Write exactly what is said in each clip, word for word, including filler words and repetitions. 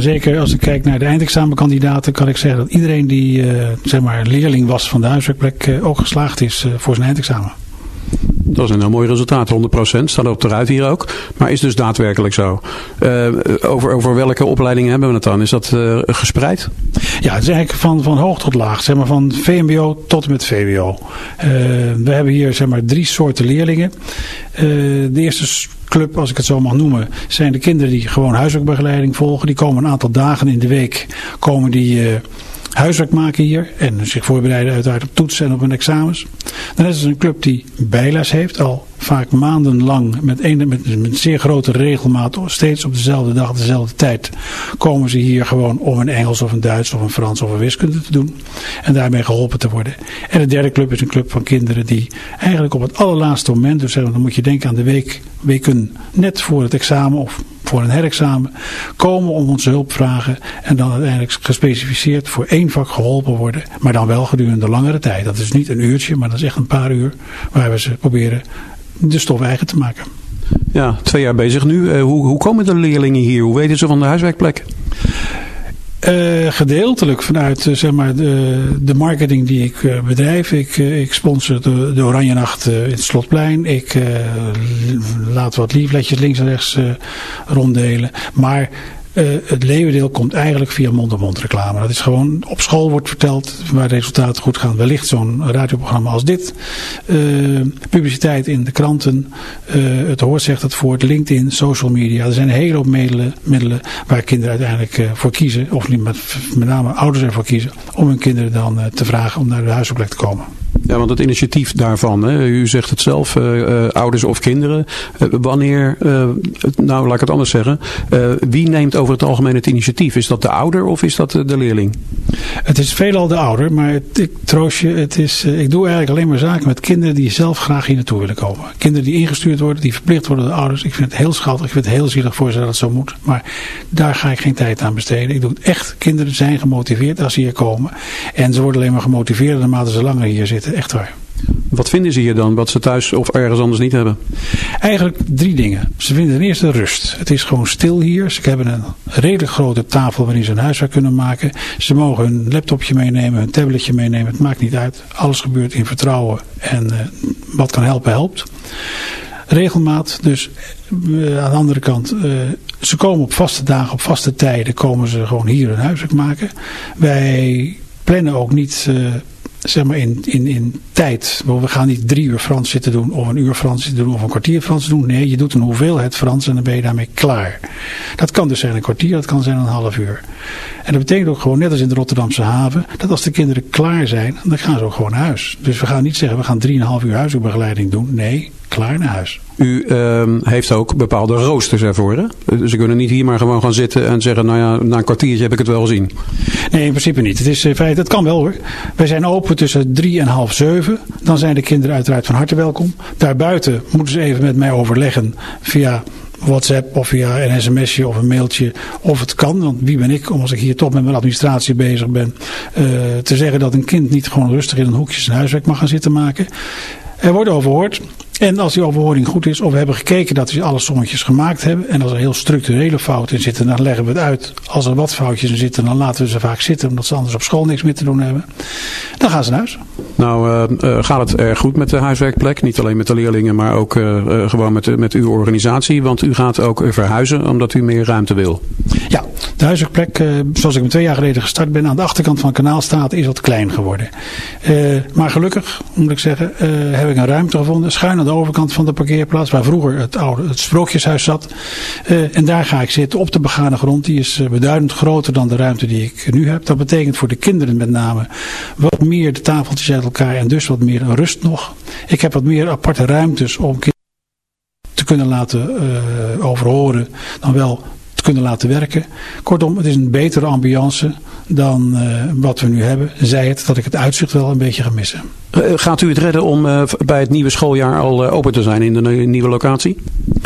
zeker als ik kijk naar de eindexamenkandidaten kan ik zeggen dat iedereen die uh, zeg maar leerling was van de huiswerkplek uh, ook geslaagd is uh, voor zijn eindexamen. Dat is een heel mooi resultaat, honderd procent. Staat op de ruit hier ook. Maar is dus daadwerkelijk zo. Uh, over, over welke opleidingen hebben we het dan? Is dat uh, gespreid? Ja, het is eigenlijk van, van hoog tot laag. Zeg maar van V M B O tot en met V W O. Uh, we hebben hier zeg maar drie soorten leerlingen. Uh, de eerste club, als ik het zo mag noemen, zijn de kinderen die gewoon huiswerkbegeleiding volgen. Die komen een aantal dagen in de week komen die uh, huiswerk maken hier en zich voorbereiden uiteraard op toetsen en op hun examens. Dan is er een club die bijles heeft, al vaak maandenlang met, een, met, met zeer grote regelmaat, steeds op dezelfde dag, dezelfde tijd, komen ze hier gewoon om een Engels of een Duits of een Frans of een wiskunde te doen en daarmee geholpen te worden. En de derde club is een club van kinderen die eigenlijk op het allerlaatste moment, dus dan moet je denken aan de week, weken net voor het examen of voor een herexamen, komen om onze hulp vragen en dan uiteindelijk gespecificeerd voor één vak geholpen worden, maar dan wel gedurende langere tijd. Dat is niet een uurtje, maar dat is echt een paar uur waar we ze proberen de stof eigen te maken. Ja, twee jaar bezig nu. Uh, hoe, hoe komen de leerlingen hier? Hoe weten ze van de huiswerkplek? Uh, gedeeltelijk vanuit uh, zeg maar de, de marketing die ik uh, bedrijf. Ik, uh, ik sponsor de, de Oranje Nacht uh, in het Slotplein. Ik uh, laat wat leafletjes links en rechts uh, ronddelen. Maar Uh, het leeuwendeel komt eigenlijk via mond-op-mond reclame. Dat is gewoon, op school wordt verteld waar resultaten goed gaan. Wellicht zo'n radioprogramma als dit. Uh, publiciteit in de kranten. Uh, het hoort zegt het voort. LinkedIn, social media. Er zijn een hele hoop middelen, middelen waar kinderen uiteindelijk uh, voor kiezen. Of niet, met, met name ouders ervoor kiezen. Om hun kinderen dan uh, te vragen om naar de huiswerkplek te komen. Ja, want het initiatief daarvan, hè, u zegt het zelf, uh, uh, ouders of kinderen. Uh, wanneer, uh, nou laat ik het anders zeggen. Uh, wie neemt over het algemeen het initiatief? Is dat de ouder of is dat de leerling? Het is veelal de ouder, maar het, ik troost je, het is, uh, ik doe eigenlijk alleen maar zaken met kinderen die zelf graag hier naartoe willen komen. Kinderen die ingestuurd worden, die verplicht worden door de ouders. Ik vind het heel schattig, ik vind het heel zielig voor ze dat het zo moet. Maar daar ga ik geen tijd aan besteden. Ik doe het echt, kinderen zijn gemotiveerd als ze hier komen. En ze worden alleen maar gemotiveerd naarmate ze langer hier zitten. Echt waar. Wat vinden ze hier dan, wat ze thuis of ergens anders niet hebben? Eigenlijk drie dingen. Ze vinden ten eerste rust. Het is gewoon stil hier. Ze hebben een redelijk grote tafel waarin ze hun huiswerk kunnen maken. Ze mogen hun laptopje meenemen, hun tabletje meenemen. Het maakt niet uit. Alles gebeurt in vertrouwen. En uh, wat kan helpen, helpt. Regelmaat. Dus uh, aan de andere kant, uh, ze komen op vaste dagen, op vaste tijden, komen ze gewoon hier hun huiswerk maken. Wij plannen ook niet Uh, zeg maar in, in, in tijd. We gaan niet drie uur Frans zitten doen of een uur Frans zitten doen of een kwartier Frans doen. Nee, je doet een hoeveelheid Frans en dan ben je daarmee klaar. Dat kan dus zijn een kwartier, dat kan zijn een half uur. En dat betekent ook gewoon, net als in de Rotterdamse haven, dat als de kinderen klaar zijn, dan gaan ze ook gewoon naar huis. Dus we gaan niet zeggen, we gaan drieënhalf uur huiswerkbegeleiding doen. Nee, klaar naar huis. U uh, heeft ook bepaalde roosters ervoor, hè? Ze kunnen niet hier maar gewoon gaan zitten en zeggen, nou ja, na een kwartiertje heb ik het wel gezien. Nee, in principe niet. Het is in feite, het kan wel hoor. Wij zijn open tussen drie en half zeven. Dan zijn de kinderen uiteraard van harte welkom. Daarbuiten moeten ze even met mij overleggen via WhatsApp of via een sms'je of een mailtje of het kan. Want wie ben ik om als ik hier toch met mijn administratie bezig ben uh, te zeggen dat een kind niet gewoon rustig in een hoekje zijn huiswerk mag gaan zitten maken. Er wordt overhoord. En als die overhoring goed is, of we hebben gekeken dat we alle sommetjes gemaakt hebben. En als er heel structurele fouten in zitten, dan leggen we het uit. Als er wat foutjes in zitten, dan laten we ze vaak zitten. Omdat ze anders op school niks meer te doen hebben. Dan gaan ze naar huis. Nou uh, uh, gaat het erg goed met de huiswerkplek. Niet alleen met de leerlingen, maar ook uh, uh, gewoon met, met uw organisatie. Want u gaat ook verhuizen, omdat u meer ruimte wil. Ja, de huiswerkplek, uh, zoals ik hem twee jaar geleden gestart ben, aan de achterkant van Kanaalstraat is wat klein geworden. Uh, maar gelukkig, moet ik zeggen, uh, heb ik een ruimte gevonden. Schuin aan de overkant van de parkeerplaats, waar vroeger het oude het Sprookjeshuis zat. Uh, en daar ga ik zitten op de begane grond. Die is uh, beduidend groter dan de ruimte die ik nu heb. Dat betekent voor de kinderen met name wat meer de tafeltjes uit elkaar en dus wat meer rust nog. Ik heb wat meer aparte ruimtes om kinderen te kunnen laten uh, overhoren dan wel te kunnen laten werken. Kortom, het is een betere ambiance dan uh, wat we nu hebben. Zij het dat ik het uitzicht wel een beetje ga missen. Uh, gaat u het redden om uh, bij het nieuwe schooljaar al uh, open te zijn in de nieuwe locatie?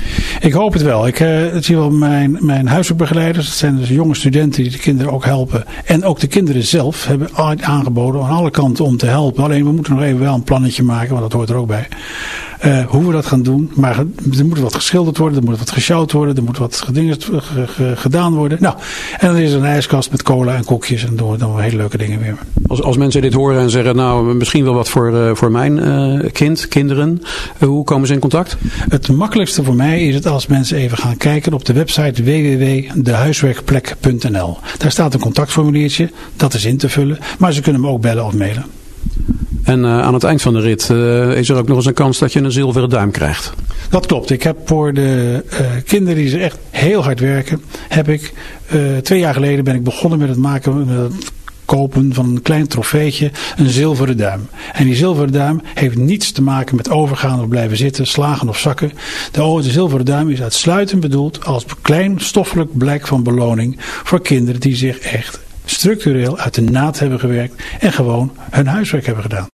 Ik hoop het wel. Ik uh, zie wel mijn, mijn huiswerkbegeleiders. Dat zijn dus jonge studenten die de kinderen ook helpen. En ook de kinderen zelf hebben aangeboden aan alle kanten om te helpen. Alleen we moeten nog even wel een plannetje maken, want dat hoort er ook bij. uh, hoe we dat gaan doen. Maar er moet wat geschilderd worden, er moet wat gesjouwd worden, er moet wat gedingen, gedaan worden. Nou, en dan is er een ijskast met cola en koekjes en doen we dan hele leuke dingen weer. Als, als mensen dit horen en zeggen, nou misschien wel wat voor, uh, voor mijn uh, kind, kinderen. Uh, hoe komen ze in contact? Het makkelijkste voor mij is het als mensen even gaan kijken op de website w w w punt de huiswerkplek punt n l. Daar staat een contactformuliertje, dat is in te vullen. Maar ze kunnen me ook bellen of mailen. En uh, aan het eind van de rit uh, is er ook nog eens een kans dat je een zilveren duim krijgt. Dat klopt. Ik heb voor de uh, kinderen die ze echt heel hard werken, heb ik uh, twee jaar geleden ben ik begonnen met het maken, met het kopen van een klein trofeetje, een zilveren duim. En die zilveren duim heeft niets te maken met overgaan of blijven zitten, slagen of zakken. De, de zilveren duim is uitsluitend bedoeld als klein stoffelijk blijk van beloning voor kinderen die zich echt structureel uit de naad hebben gewerkt en gewoon hun huiswerk hebben gedaan.